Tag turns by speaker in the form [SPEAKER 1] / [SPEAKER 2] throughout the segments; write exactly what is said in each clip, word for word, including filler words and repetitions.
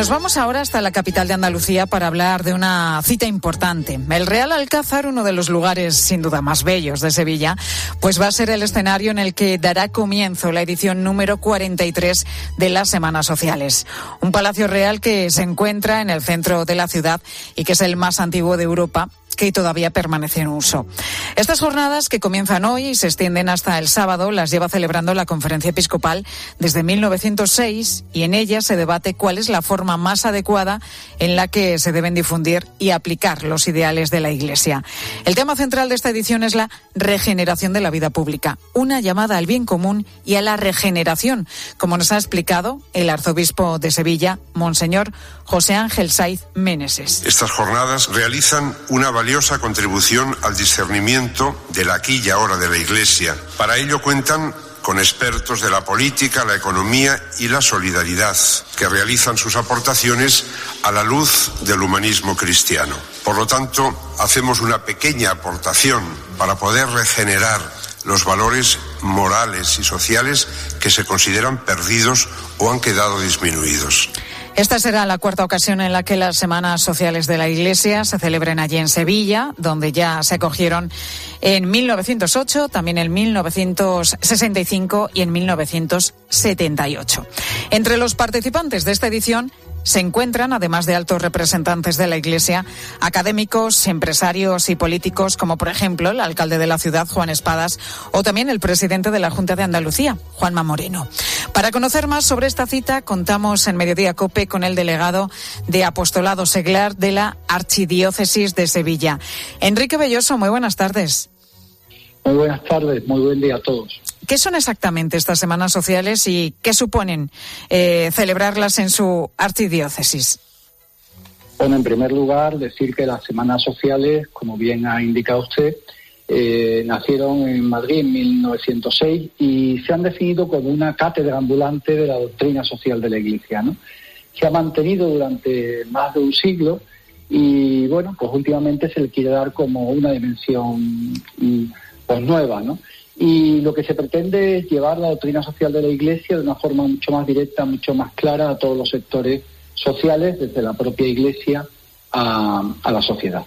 [SPEAKER 1] Nos vamos ahora hasta la capital de Andalucía para hablar de una cita importante. El Real Alcázar, uno de los lugares sin duda más bellos de Sevilla, pues va a ser el escenario en el que dará comienzo la edición número cuarenta y tres de las Semanas Sociales. Un palacio real que se encuentra en el centro de la ciudad y que es el más antiguo de Europa, que todavía permanece en uso. Estas jornadas, que comienzan hoy y se extienden hasta el sábado, las lleva celebrando la Conferencia Episcopal desde mil novecientos seis, y en ellas se debate cuál es la forma más adecuada en la que se deben difundir y aplicar los ideales de la Iglesia. El tema central de esta edición es la regeneración de la vida pública, una llamada al bien común y a la regeneración, como nos ha explicado el arzobispo de Sevilla, Monseñor José Ángel Saiz Meneses.
[SPEAKER 2] Estas jornadas realizan una valiosa contribución al discernimiento del aquí y ahora de la Iglesia. Para ello cuentan con expertos de la política, la economía y la solidaridad, que realizan sus aportaciones a la luz del humanismo cristiano. Por lo tanto, hacemos una pequeña aportación para poder regenerar los valores morales y sociales que se consideran perdidos o han quedado disminuidos.
[SPEAKER 1] Esta será la cuarta ocasión en la que las Semanas Sociales de la Iglesia se celebren allí en Sevilla, donde ya se acogieron en mil novecientos ocho, también en mil novecientos sesenta y cinco y en mil novecientos setenta y ocho. Entre los participantes de esta edición se encuentran, además de altos representantes de la Iglesia, académicos, empresarios y políticos, como por ejemplo el alcalde de la ciudad, Juan Espadas, o también el presidente de la Junta de Andalucía, Juanma Moreno. Para conocer más sobre esta cita, contamos en Mediodía COPE con el delegado de Apostolado Seglar de la Archidiócesis de Sevilla. Enrique Belloso, muy buenas tardes.
[SPEAKER 3] Muy buenas tardes, muy buen día a todos.
[SPEAKER 1] ¿Qué son exactamente estas Semanas Sociales y qué suponen eh, celebrarlas en su archidiócesis?
[SPEAKER 3] Bueno, en primer lugar, decir que las Semanas Sociales, como bien ha indicado usted, eh, nacieron en Madrid en mil novecientos seis y se han definido como una cátedra ambulante de la doctrina social de la Iglesia, ¿no? Se ha mantenido durante más de un siglo y, bueno, pues últimamente se le quiere dar como una dimensión pues nueva, ¿no? Y lo que se pretende es llevar la doctrina social de la Iglesia de una forma mucho más directa, mucho más clara a todos los sectores sociales, desde la propia Iglesia a, a la sociedad.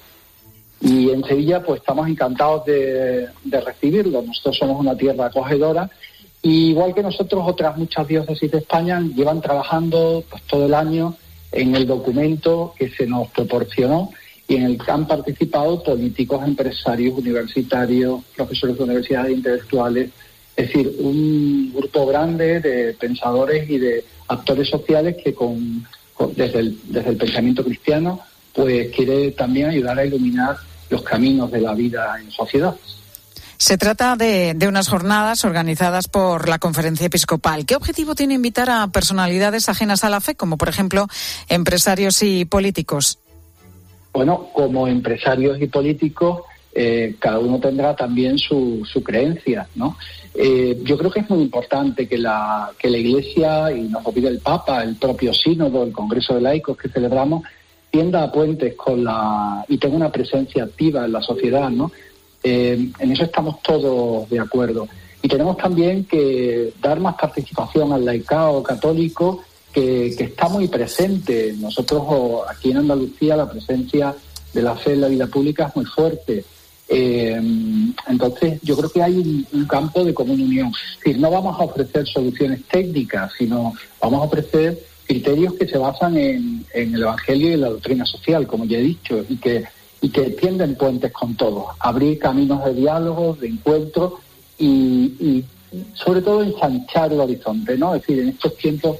[SPEAKER 3] Y en Sevilla pues estamos encantados de, de recibirlo. Nosotros somos una tierra acogedora y, igual que nosotros, otras muchas diócesis de España llevan trabajando pues todo el año en el documento que se nos proporcionó y en el que han participado políticos, empresarios, universitarios, profesores de universidades, intelectuales, es decir, un grupo grande de pensadores y de actores sociales que con, con desde, el, desde el pensamiento cristiano pues quiere también ayudar a iluminar los caminos de la vida en sociedad.
[SPEAKER 1] Se trata de, de unas jornadas organizadas por la Conferencia Episcopal. ¿Qué objetivo tiene invitar a personalidades ajenas a la fe, como por ejemplo empresarios y políticos?
[SPEAKER 3] Bueno, como empresarios y políticos, eh, cada uno tendrá también su, su creencia, ¿no? Eh, yo creo que es muy importante que la, que la Iglesia, y nos lo pide el Papa, el propio Sínodo, el Congreso de Laicos que celebramos, tienda a puentes con la y tenga una presencia activa en la sociedad, ¿no? Eh, en eso estamos todos de acuerdo. Y tenemos también que dar más participación al laicado católico, Que, que está muy presente. Nosotros aquí en Andalucía la presencia de la fe en la vida pública es muy fuerte. Eh, entonces yo creo que hay un, un campo de común unión. Es decir, no vamos a ofrecer soluciones técnicas, sino vamos a ofrecer criterios que se basan en, en el Evangelio y en la doctrina social, como ya he dicho, y que, y que tienden puentes con todos. Abrir caminos de diálogo, de encuentro y, y sobre todo ensanchar el horizonte, ¿no? Es decir, en estos tiempos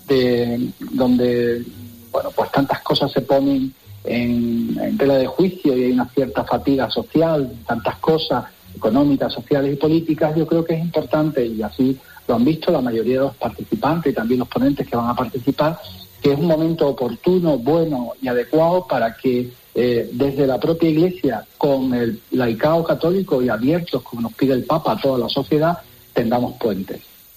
[SPEAKER 3] De, donde bueno pues tantas cosas se ponen en, en tela de juicio y hay una cierta fatiga social, tantas cosas económicas, sociales y políticas, yo creo que es importante, y así lo han visto la mayoría de los participantes y también los ponentes que van a participar, que es un momento oportuno, bueno y adecuado para que eh, desde la propia Iglesia, con el laicado católico y abiertos, como nos pide el Papa, a toda la sociedad, tendamos puentes.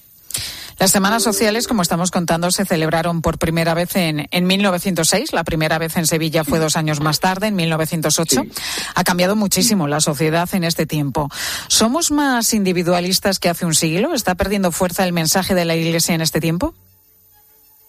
[SPEAKER 1] Las Semanas Sociales, como estamos contando, se celebraron por primera vez en, en mil novecientos seis. La primera vez en Sevilla fue dos años más tarde, en mil novecientos ocho. Sí. Ha cambiado muchísimo la sociedad en este tiempo. ¿Somos más individualistas que hace un siglo? ¿Está perdiendo fuerza el mensaje de la Iglesia en este tiempo?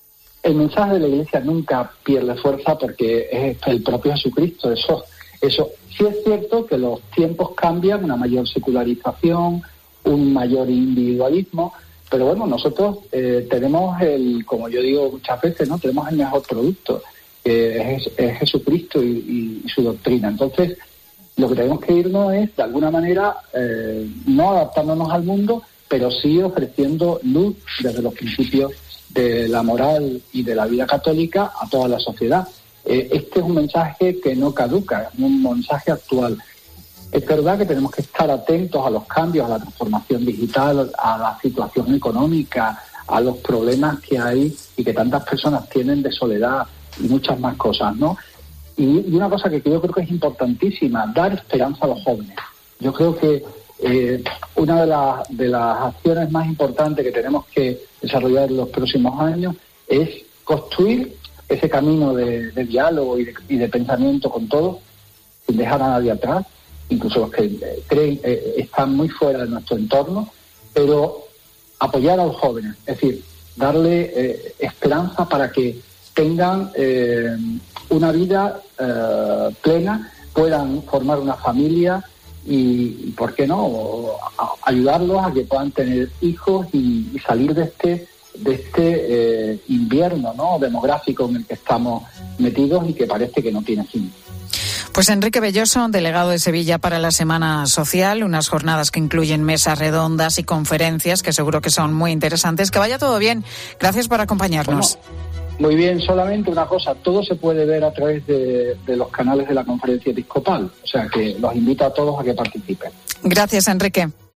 [SPEAKER 3] el mensaje de la Iglesia nunca pierde fuerza porque es el propio Jesucristo. Eso, eso sí es cierto que los tiempos cambian, una mayor secularización, un mayor individualismo, pero bueno, nosotros eh, tenemos el, como yo digo muchas veces, ¿no? Tenemos el mejor producto, que es, es Jesucristo y, y, y su doctrina. Entonces, lo que tenemos que irnos es, de alguna manera, eh, no adaptándonos al mundo, pero sí ofreciendo luz desde los principios de la moral y de la vida católica a toda la sociedad. Eh, este es un mensaje que no caduca, es un mensaje actual. Es verdad que tenemos que estar atentos a los cambios, a la transformación digital, a la situación económica, a los problemas que hay y que tantas personas tienen de soledad y muchas más cosas, ¿no? Y, y una cosa que yo creo que es importantísima, dar esperanza a los jóvenes. Yo creo que eh, una de, la, de las acciones más importantes que tenemos que desarrollar en los próximos años es construir ese camino de, de diálogo y de, y de pensamiento con todos, sin dejar a nadie atrás, incluso los que eh, creen eh, están muy fuera de nuestro entorno, pero apoyar a los jóvenes, es decir, darle eh, esperanza para que tengan eh, una vida eh, plena, puedan formar una familia y, y ¿por qué no?, a, ayudarlos a que puedan tener hijos y, y salir de este de este eh, invierno, ¿no?, demográfico en el que estamos metidos y que parece que no tiene fin.
[SPEAKER 1] Pues Enrique Belloso, delegado de Sevilla para la Semana Social, unas jornadas que incluyen mesas redondas y conferencias que seguro que son muy interesantes. Que vaya todo bien. Gracias por acompañarnos.
[SPEAKER 3] Bueno, muy bien, solamente una cosa, todo se puede ver a través de, de los canales de la Conferencia Episcopal, o sea que los invito a todos a que participen.
[SPEAKER 1] Gracias, Enrique.